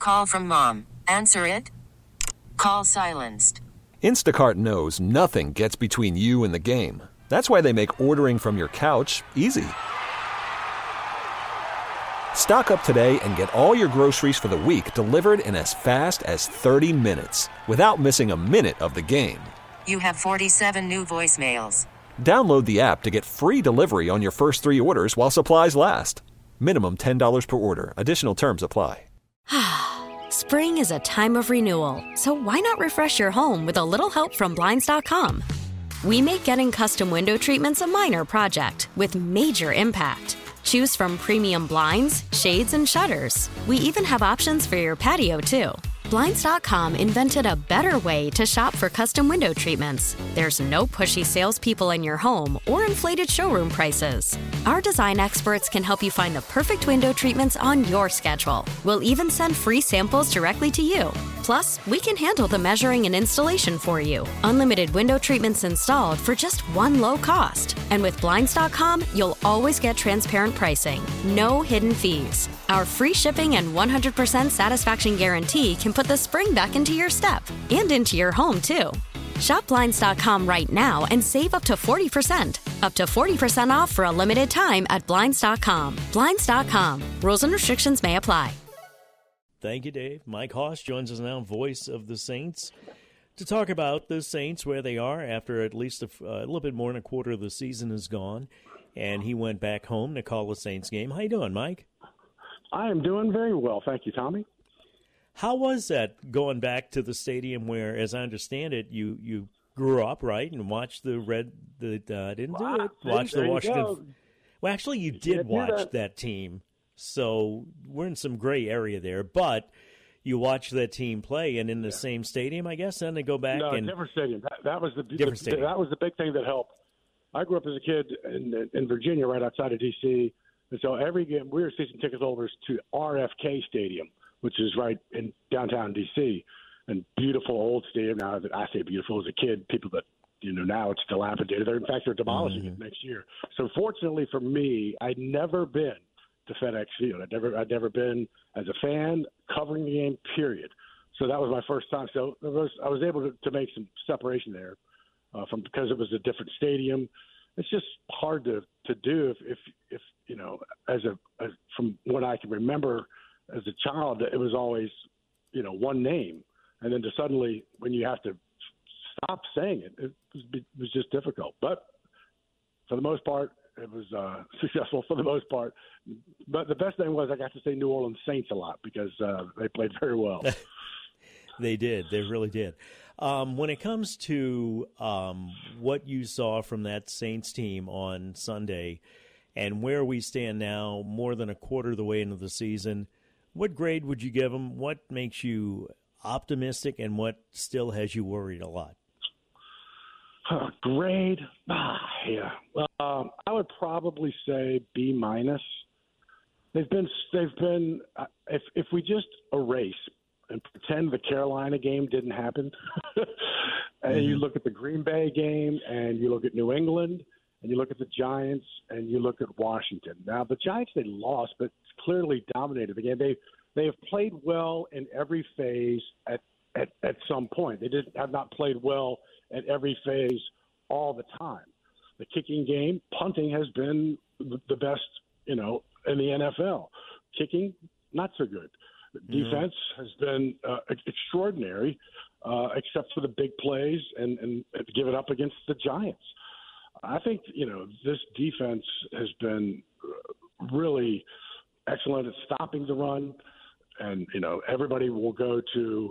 Call from mom. Answer it. Call silenced. Instacart knows nothing gets between you and the game. That's why they make ordering from your couch easy. Stock up today and get all your groceries for the week delivered in as fast as 30 minutes without missing a minute of the game. You have 47 new voicemails. Download the app to get free delivery on your first 3 orders while supplies last. Minimum $10 per order. Additional terms apply. Spring is a time of renewal, so why not refresh your home with a little help from Blinds.com? We make getting custom window treatments a minor project with major impact. Choose from premium blinds, shades, and shutters. We even have options for your patio, too. Blinds.com invented a better way to shop for custom window treatments. There's no pushy salespeople in your home or inflated showroom prices. Our design experts can help you find the perfect window treatments on your schedule. We'll even send free samples directly to you. Plus, we can handle the measuring and installation for you. Unlimited window treatments installed for just one low cost. And with Blinds.com, you'll always get transparent pricing. No hidden fees. Our free shipping and 100% satisfaction guarantee can put the spring back into your step and into your home, too. Shop Blinds.com right now and save up to 40%. Up to 40% off for a limited time at Blinds.com. Blinds.com. Rules and restrictions may apply. Thank you, Dave. Mike Hoss joins us now, voice of the Saints, to talk about the Saints, where they are after at least a little bit more than a quarter of the season is gone. And he went back home to call the Saints game. How you doing, Mike? I am doing very well. Thank you, Tommy. How was that going back to the stadium where, as I understand it, you grew up, right, and watched the watched the Washington. Well, actually, you did watch that team, so we're in some gray area there. But you watched that team play, and in the same stadium, I guess. Then they go back and different stadium. That was the different stadium. That was the big thing that helped. I grew up as a kid in Virginia, right outside of D.C., and so every game we were season ticket holders to RFK Stadium, which is right in downtown D.C., and beautiful old stadium. Now, I say beautiful as a kid, people that, now it's dilapidated. In fact, they're demolishing it next year. So fortunately for me, I'd never been to FedEx Field. I'd never been as a fan covering the game, period. So that was my first time. So I was able to make some separation there because it was a different stadium. It's just hard to do if from what I can remember as a child, it was always, one name. And then to suddenly, when you have to stop saying it, it was just difficult. But for the most part, it was successful for the most part. But the best thing was I got to say New Orleans Saints a lot because they played very well. They did. They really did. When it comes to what you saw from that Saints team on Sunday and where we stand now, more than a quarter of the way into the season, what grade would you give them? What makes you optimistic and what still has you worried a lot? Grade? Yeah. I would probably say B minus. They've been. If we just erase and pretend the Carolina game didn't happen, and you look at the Green Bay game, and you look at New England, and you look at the Giants, and you look at Washington. Now the Giants, they lost, but clearly dominated the game. They have played well in every phase at some point. They have not played well at every phase all the time. The kicking game, punting has been the best, in the NFL. Kicking, not so good. Defense has been extraordinary, except for the big plays and give it up against the Giants. I think, this defense has been really excellent at stopping the run. And, everybody will go to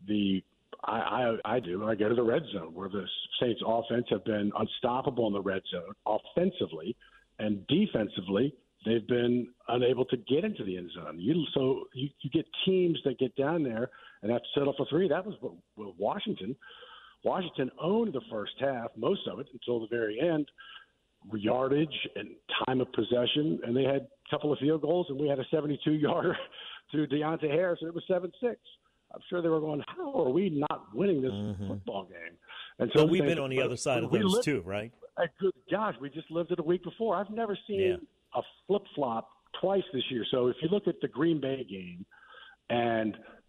I do. I go to the red zone where the Saints offense have been unstoppable in the red zone offensively, and defensively they've been unable to get into the end zone. You get teams that get down there and have to settle for three. That was what Washington. Washington owned the first half, most of it until the very end, yardage and time of possession, and they had a couple of field goals, and we had a 72-yarder to Deontay Harris, and it was 7-6. I'm sure they were going, how are we not winning this football game? And so we've been on the other side of those too, right? Good gosh, we just lived it a week before. I've never seen a flip-flop twice this year. So if you look at the Green Bay game and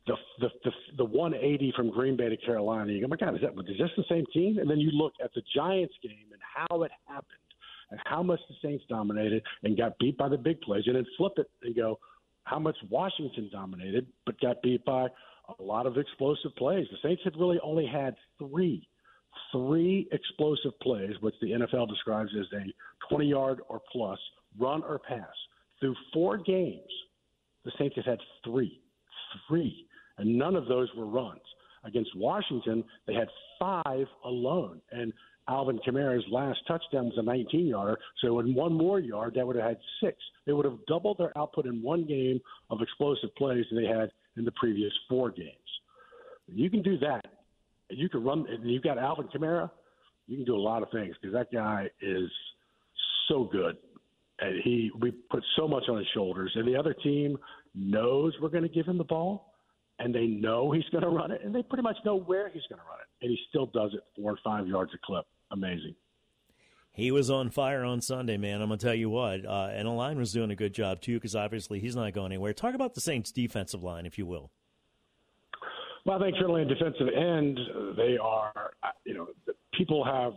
the 180 from Green Bay to Carolina. You go, my God, is this the same team? And then you look at the Giants game and how it happened and how much the Saints dominated and got beat by the big plays, and then flip it and go, how much Washington dominated but got beat by a lot of explosive plays. The Saints had really only had three explosive plays, which the NFL describes as a 20-yard or plus run or pass. Through 4 games, the Saints have had three, and none of those were runs. Against Washington, they had 5 alone, and Alvin Kamara's last touchdown was a 19-yarder, so in one more yard, that would have had 6. They would have doubled their output in one game of explosive plays than they had in the previous 4 games. You can do that, and you can run, and you've got Alvin Kamara, you can do a lot of things because that guy is so good. And we put so much on his shoulders, and the other team knows we're going to give him the ball, and they know he's going to run it, and they pretty much know where he's going to run it, and he still does it 4 or 5 yards a clip. Amazing. He was on fire on Sunday, man. I'm going to tell you what. And the line was doing a good job, too, because obviously he's not going anywhere. Talk about the Saints' defensive line, if you will. Well, I think certainly in defensive end, they are, people have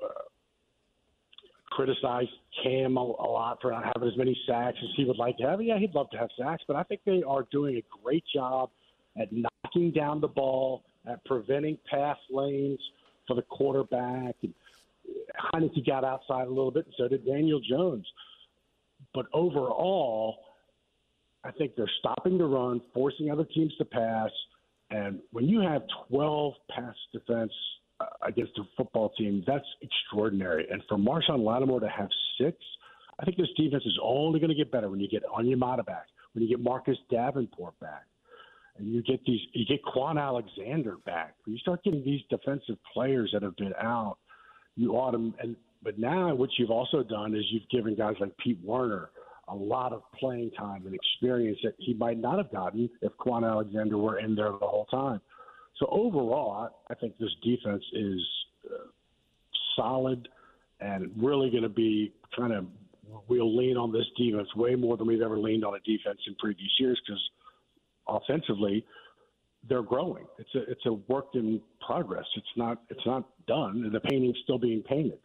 criticized Cam a lot for not having as many sacks as he would like to have. Yeah, he'd love to have sacks, but I think they are doing a great job at knocking down the ball, at preventing pass lanes for the quarterback. And Heineke got outside a little bit, and so did Daniel Jones. But overall, I think they're stopping the run, forcing other teams to pass. And when you have 12 pass defense against a football team, that's extraordinary. And for Marshawn Lattimore to have 6, I think this defense is only going to get better when you get Onyemata back, when you get Marcus Davenport back, and you get Quan Alexander back. When you start getting these defensive players that have been out, you ought to. But now what you've also done is you've given guys like Pete Werner a lot of playing time and experience that he might not have gotten if Quan Alexander were in there the whole time. So overall, I think this defense is solid and really going to be we'll lean on this defense way more than we've ever leaned on a defense in previous years because offensively they're growing. It's a work in progress. It's not done, and the painting's still being painted.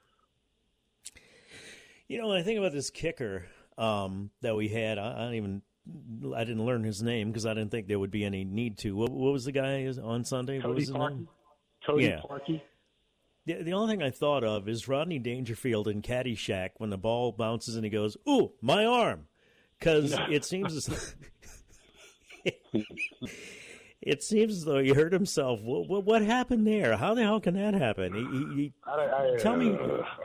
When I think about this kicker that we had, I didn't learn his name because I didn't think there would be any need to. What was the guy on Sunday? What was his name? Cody Parkey. The only thing I thought of is Rodney Dangerfield in Caddyshack when the ball bounces and he goes, "Ooh, my arm," because it seems as though he hurt himself. What happened there? How the hell can that happen? Tell me.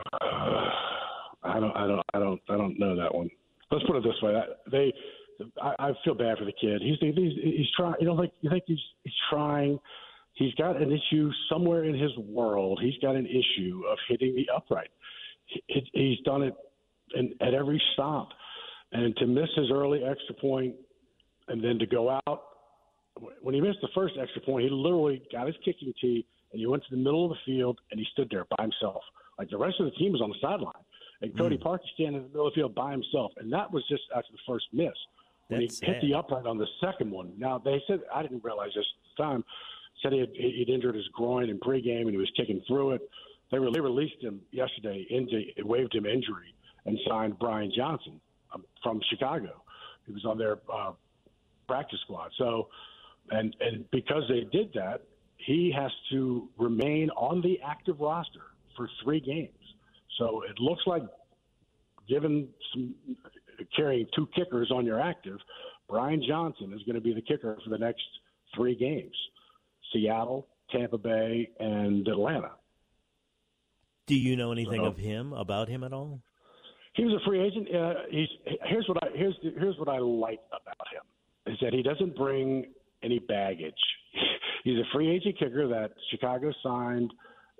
I don't know that one. Let's put it this way: I feel bad for the kid. He's trying. You think he's trying. He's got an issue somewhere in his world. He's got an issue of hitting the upright. He's done it at every stop, and to miss his early extra point, and then to go out when he missed the first extra point, he literally got his kicking tee and he went to the middle of the field and he stood there by himself. Like the rest of the team was on the sideline. And Cody Parkey standing in the middle of the field by himself. And that was just after the first miss. When he hit the upright on the second one. Now, they said, I didn't realize this at the time, said he'd injured his groin in pregame and he was kicking through it. They released him yesterday, waived him injury, and signed Brian Johnson from Chicago. He was on their practice squad. So, and because they did that, he has to remain on the active roster for 3 games. So it looks like, given carrying 2 kickers on your active, Brian Johnson is going to be the kicker for the next 3 games: Seattle, Tampa Bay, and Atlanta. Do you know anything about him at all? He was a free agent. Here's what I like about him is that he doesn't bring any baggage. He's a free agent kicker that Chicago signed.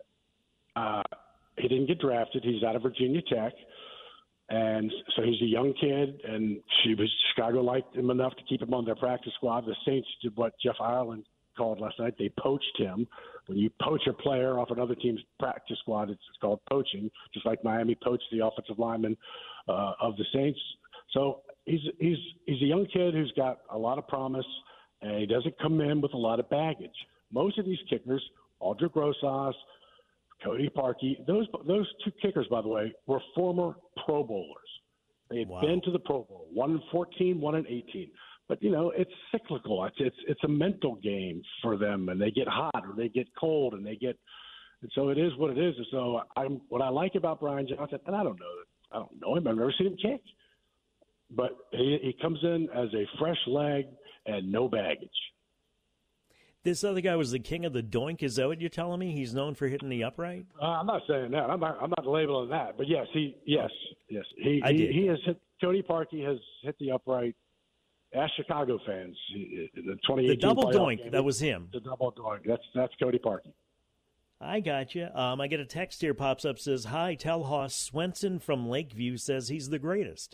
He didn't get drafted. He's out of Virginia Tech. And so he's a young kid, and Chicago liked him enough to keep him on their practice squad. The Saints did what Jeff Ireland called last night. They poached him. When you poach a player off another team's practice squad, it's called poaching, just like Miami poached the offensive lineman of the Saints. So he's a young kid who's got a lot of promise, and he doesn't come in with a lot of baggage. Most of these kickers, Aldrick Rosas, Cody Parkey, those two kickers, by the way, were former Pro Bowlers. They had been to the Pro Bowl, one in 14, one in 18. But, it's cyclical. It's a mental game for them, and they get hot or they get cold, and so it is what it is. And so what I like about Brian Johnson, and I don't know him. I've never seen him kick. But he comes in as a fresh leg and no baggage. This other guy was the king of the doink. Is that what you're telling me? He's known for hitting the upright? I'm not saying that. I'm not labeling that. But yes. He has hit. Cody Parkey has hit the upright. Ask Chicago fans. The double doink. Game, that was him. The double doink. That's Cody Parkey. I got you. I get a text here pops up, says, "Hi, tell Hoss Swenson from Lakeview says he's the greatest."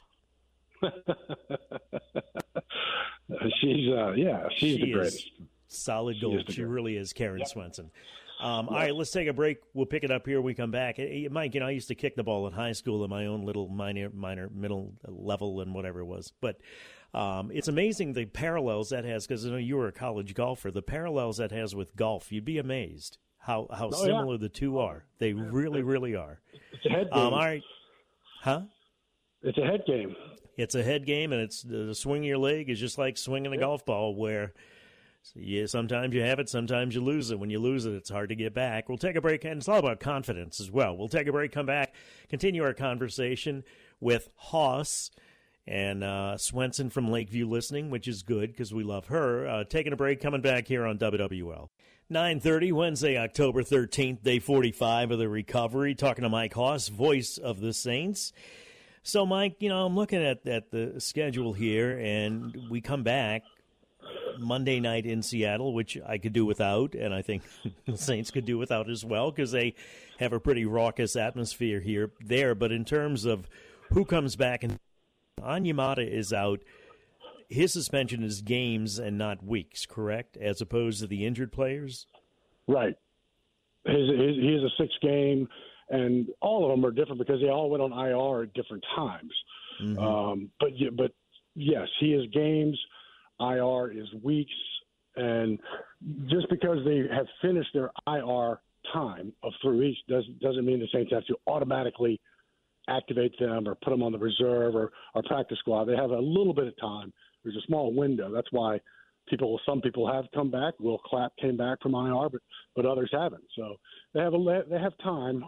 She's the greatest. Solid gold. She really is, Karen Swenson. All right, let's take a break. We'll pick it up here when we come back. Hey, Mike, I used to kick the ball in high school in my own little minor middle level and whatever it was. But it's amazing the parallels that has, because I know you were a college golfer, the parallels that has with golf. You'd be amazed how similar the two are. They really, really are. It's a head game. All right. Huh? It's a head game. It's a head game, and it's the swing of your leg is just like swinging a golf ball where sometimes you have it, sometimes you lose it. When you lose it, it's hard to get back. We'll take a break, and it's all about confidence as well. We'll take a break, come back, continue our conversation with Hoss and Swenson from Lakeview listening, which is good because we love her. Taking a break, coming back here on WWL. 9:30, Wednesday, October 13th, day 45 of the recovery. Talking to Mike Hoss, voice of the Saints. So, Mike, I'm looking at the schedule here, and we come back Monday night in Seattle, which I could do without, and I think the Saints could do without as well because they have a pretty raucous atmosphere there. But in terms of who comes back, and Onyemata is out. His suspension is games and not weeks, correct, as opposed to the injured players? Right. He is a 6-game. And all of them are different because they all went on IR at different times. Mm-hmm. But yes, he is games. IR is weeks. And just because they have finished their IR time of 3 weeks doesn't mean the Saints have to automatically activate them or put them on the reserve or practice squad. They have a little bit of time. There's a small window. That's why some people have come back. Will Clapp came back from IR, but others haven't. So they have time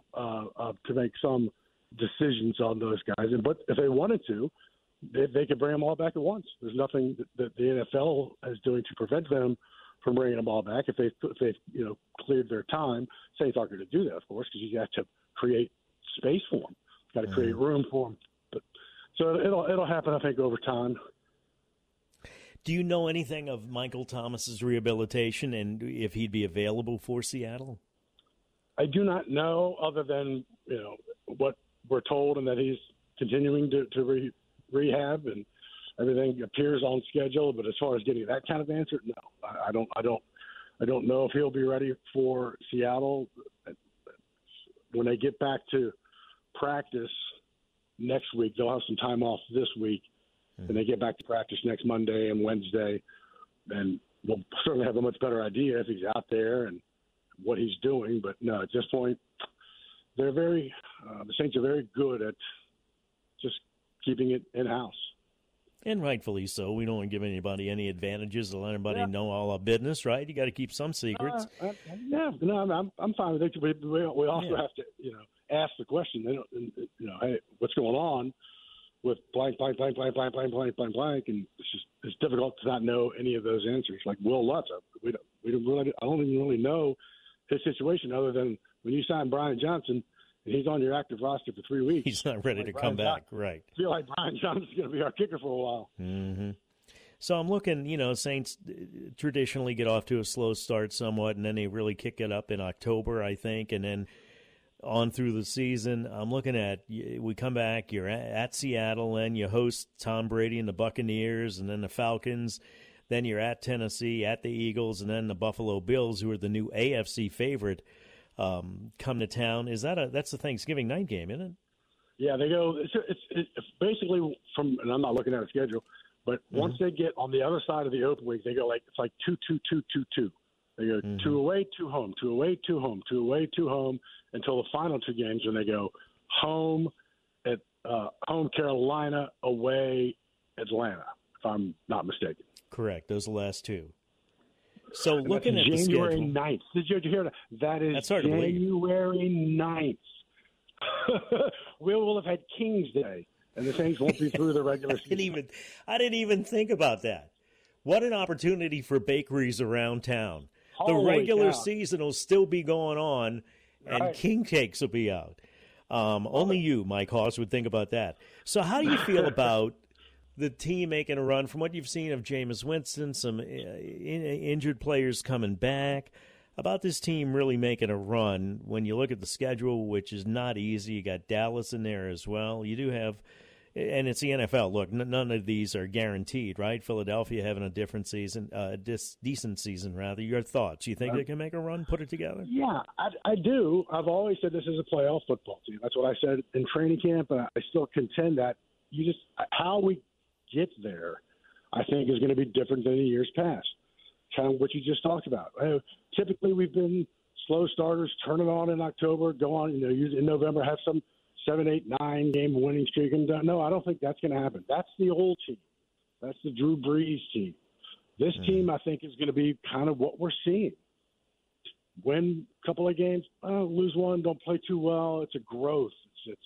to make some decisions on those guys. But if they wanted to, they could bring them all back at once. There's nothing that the NFL is doing to prevent them from bringing them all back. If they've cleared their time, Saints aren't going to do that, of course, because you have to create space for them. Got to create room for them. So it'll happen, I think, over time. Do you know anything of Michael Thomas's rehabilitation and if he'd be available for Seattle? I do not know, other than what we're told, and that he's continuing to rehab and everything appears on schedule. But as far as getting that kind of answer, no, I don't know if he'll be ready for Seattle when they get back to practice next week. They'll have some time off this week. And they get back to practice next Monday and Wednesday, and we'll certainly have a much better idea if he's out there and what he's doing. But no, at this point, the Saints are very good at just keeping it in-house. And rightfully so. We don't want to give anybody any advantages to let everybody know all our business, right? You got to keep some secrets. I'm fine with it. We also have to, ask the question. Hey, what's going on with blank, and it's difficult to not know any of those answers. Like Will Lutz, I don't even really know his situation other than when you sign Brian Johnson and he's on your active roster for 3 weeks. He's not ready to come back, right? I feel like Brian Johnson's going to be our kicker for a while. Mm-hmm. So I'm looking, Saints traditionally get off to a slow start somewhat, and then they really kick it up in October, I think, and then on through the season. I'm looking at, we come back, you're at Seattle, and you host Tom Brady and the Buccaneers, and then the Falcons. Then you're at Tennessee, at the Eagles, and then the Buffalo Bills, who are the new AFC favorite, come to town. That's the Thanksgiving night game, isn't it? Yeah, they go. It's basically and I'm not looking at a schedule, But once they get on the other side of the open week, they go it's like 2-2-2-2-2. They go 2 away, 2 home, 2 away, 2 home, 2 away, 2 home until the final 2 games when they go home at home Carolina, away Atlanta, if I'm not mistaken. Correct. Those are the last 2. So and looking at the January schedule, 9th. Did you hear that? That is January 9th. We will have had King's Day, and the Saints won't be through the regular season. I didn't even think about that. What an opportunity for bakeries around town. The regular season will still be going on, and king cakes will be out. Only you, Mike Hoss, would think about that. So how do you feel about the team making a run from what you've seen of Jameis Winston, some injured players coming back, about this team really making a run when you look at the schedule, which is not easy? You got Dallas in there as well. You do have, and it's the NFL. Look, none of these are guaranteed, right? Philadelphia having a different season, decent season, rather. Your thoughts? You think they can make a run, put it together? Yeah, I do. I've always said this is a playoff football team. That's what I said in training camp, and I still contend that. How we get there, I think, is going to be different than in years past. Kind of what you just talked about. Typically, we've been slow starters, turn it on in October, go on, in November, have some 7, 8, 9 game winning streak. And no, I don't think that's going to happen. That's the old team. That's the Drew Brees team. This team, I think, is going to be kind of what we're seeing. Win a couple of games, lose one, don't play too well. It's a growth. It's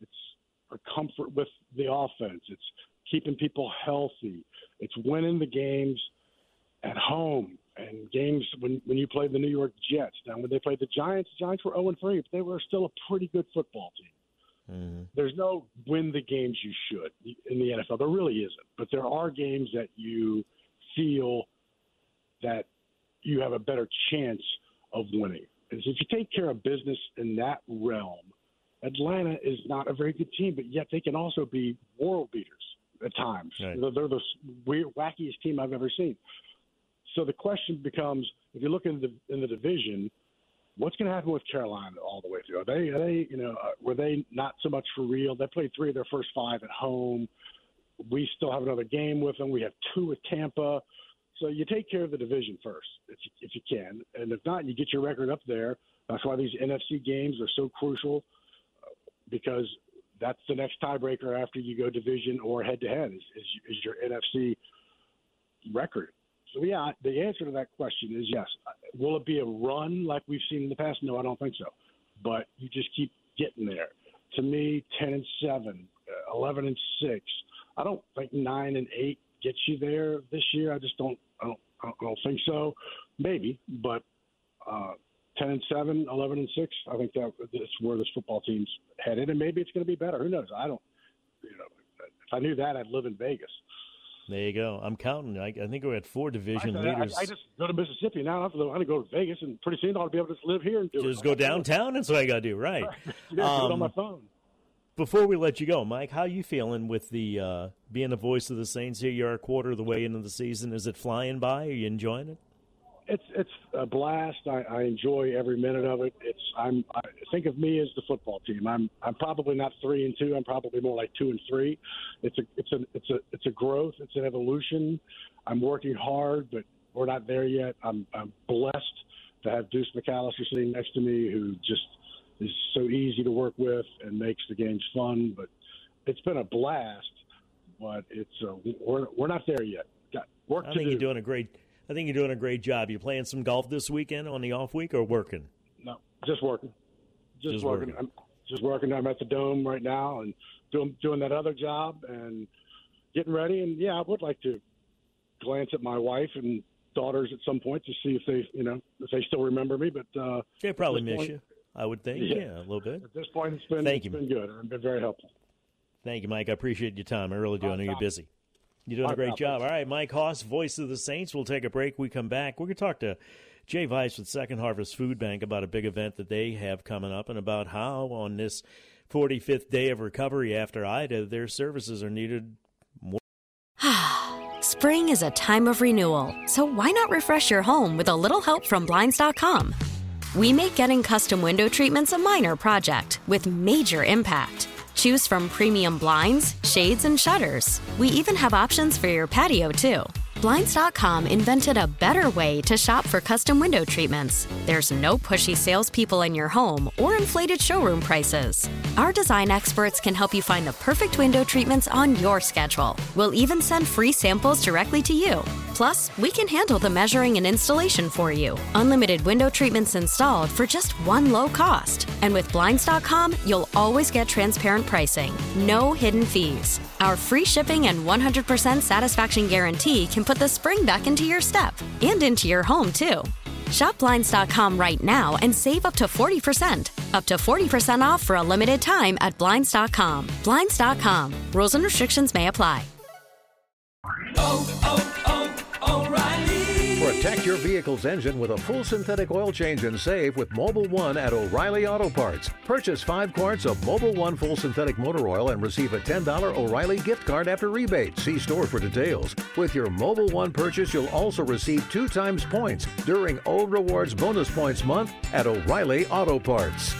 a comfort with the offense. It's keeping people healthy. It's winning the games at home and games when you played the New York Jets. Now, when they played the Giants were 0-3, but they were still a pretty good football team. Mm-hmm. There's no win the games you should in the NFL. There really isn't. But there are games that you feel that you have a better chance of winning. And so if you take care of business in that realm, Atlanta is not a very good team, but yet they can also be world beaters at times. Right. They're the wackiest team I've ever seen. So the question becomes, if you look in the division, what's going to happen with Carolina all the way through? Are they were they not so much for real? They played 3 of their first 5 at home. We still have another game with them. We have 2 with Tampa. So you take care of the division first, if you can. And if not, you get your record up there. That's why these NFC games are so crucial, because that's the next tiebreaker after you go division or head-to-head is your NFC record. So, yeah, the answer to that question is yes. Will it be a run like we've seen in the past? No, I don't think so. But you just keep getting there. To me, 10-7, 11-6. I don't think 9-8 gets you there this year. I just don't think so. Maybe, but 10-7, 11-6. I think that's where this football team's headed, and maybe it's going to be better. Who knows? I don't. If I knew that, I'd live in Vegas. There you go. I'm counting. I think we're at 4 division leaders. I just go to Mississippi now. I have to go to Vegas, and pretty soon I'll be able to just live here and do it. Just go downtown. That's what I got to do, right? Do it on my phone. Before we let you go, Mike, how are you feeling with the being the voice of the Saints here? You're a quarter of the way into the season. Is it flying by? Are you enjoying it? It's a blast. I enjoy every minute of it. I think of me as the football team. I'm probably not 3-2. I'm probably more like 2-3. It's a growth. It's an evolution. I'm working hard, but we're not there yet. I'm blessed to have Deuce McAllister sitting next to me, who just is so easy to work with and makes the games fun. But it's been a blast. But we're not there yet. Got work to do. I think you're doing a great job. You playing some golf this weekend on the off week or working? No, just working. Just working. I'm just working. I'm at the Dome right now and doing that other job and getting ready. And yeah, I would like to glance at my wife and daughters at some point to see if they still remember me. But they probably miss you, I would think. Yeah, a little bit. At this point, it's been good. I've been very helpful. Thank you, Mike. I appreciate your time. I really do. I know you're busy. You're doing a great job. All right, Mike Hoss, voice of the Saints. We'll take a break. We come back. We're going to talk to Jay Weiss with Second Harvest Food Bank about a big event that they have coming up and about how on this 45th day of recovery after Ida, their services are needed more. Spring is a time of renewal, so why not refresh your home with a little help from Blinds.com? We make getting custom window treatments a minor project with major impact. Choose from premium blinds, shades, and shutters. We even have options for your patio, too. Blinds.com invented a better way to shop for custom window treatments. There's no pushy salespeople in your home or inflated showroom prices. Our design experts can help you find the perfect window treatments on your schedule. We'll even send free samples directly to you. Plus, we can handle the measuring and installation for you. Unlimited window treatments installed for just one low cost. And with Blinds.com, you'll always get transparent pricing. No hidden fees. Our free shipping and 100% satisfaction guarantee can put the spring back into your step and into your home, too. Shop Blinds.com right now and save up to 40%. Up to 40% off for a limited time at Blinds.com. Blinds.com. Rules and restrictions may apply. O'Reilly. Protect your vehicle's engine with a full synthetic oil change and save with Mobil 1 at O'Reilly Auto Parts. Purchase 5 quarts of Mobil 1 full synthetic motor oil and receive a $10 O'Reilly gift card after rebate. See store for details. With your Mobil 1 purchase, you'll also receive 2 times points during O Rewards Bonus Points Month at O'Reilly Auto Parts.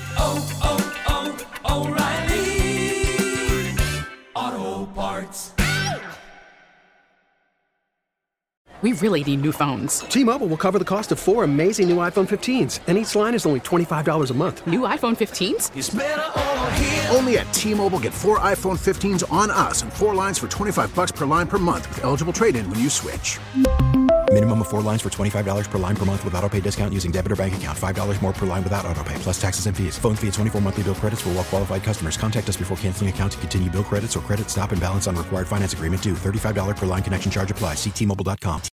O'Reilly Auto Parts. We really need new phones. T-Mobile will cover the cost of 4 amazing new iPhone 15s, and each line is only $25 a month. New iPhone 15s? It's better over here. Only at T-Mobile, get 4 iPhone 15s on us and 4 lines for $25 per line per month with eligible trade-in when you switch. Minimum of 4 lines for $25 per line per month with autopay discount using debit or bank account. $5 more per line without autopay, plus taxes and fees. Phone fee at 24 monthly bill credits for well-qualified customers. Contact us before canceling account to continue bill credits or credit stop and balance on required finance agreement due. $35 per line connection charge applies. See T-Mobile.com.